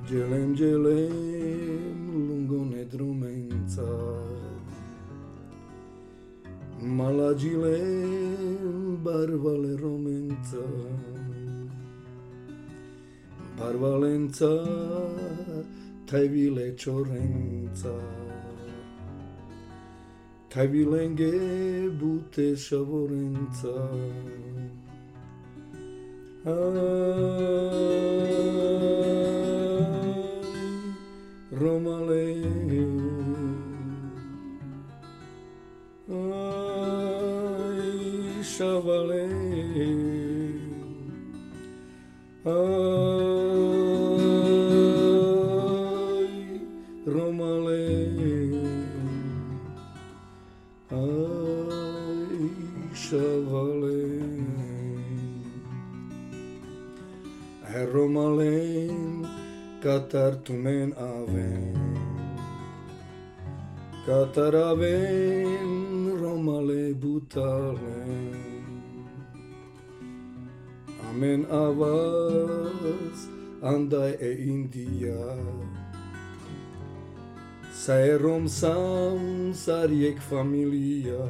Gelem, gelem, lungo nedrumența, malagilem, barvale romența, barvalența, taivile ciorența, taivilenge, bute șavorența. Romale, ai șavale, ai Romale, ai șavale. Romalen, Qatar tumen aven, Qatar aven, Romale butalen. Amen avaz, andai e India, Sae rom sam, sariek familia.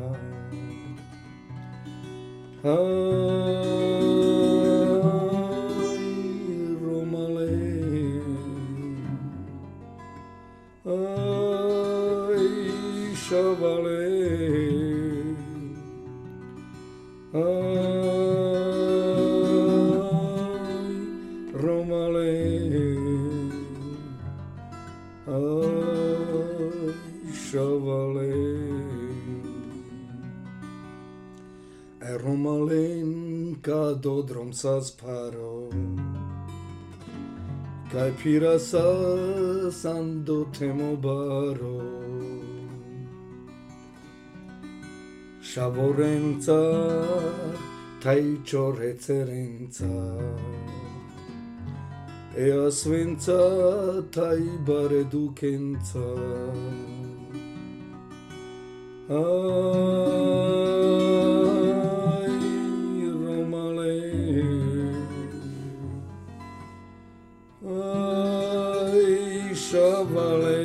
Ai șavale, ai Romale, ai șavale. E Romalen ca dodrom sa sparo, Kai pirasa sando temo baro, Șavorența, tai ciorețerența, Ea svența, tai bareducența. Ai Romale, ai șavale,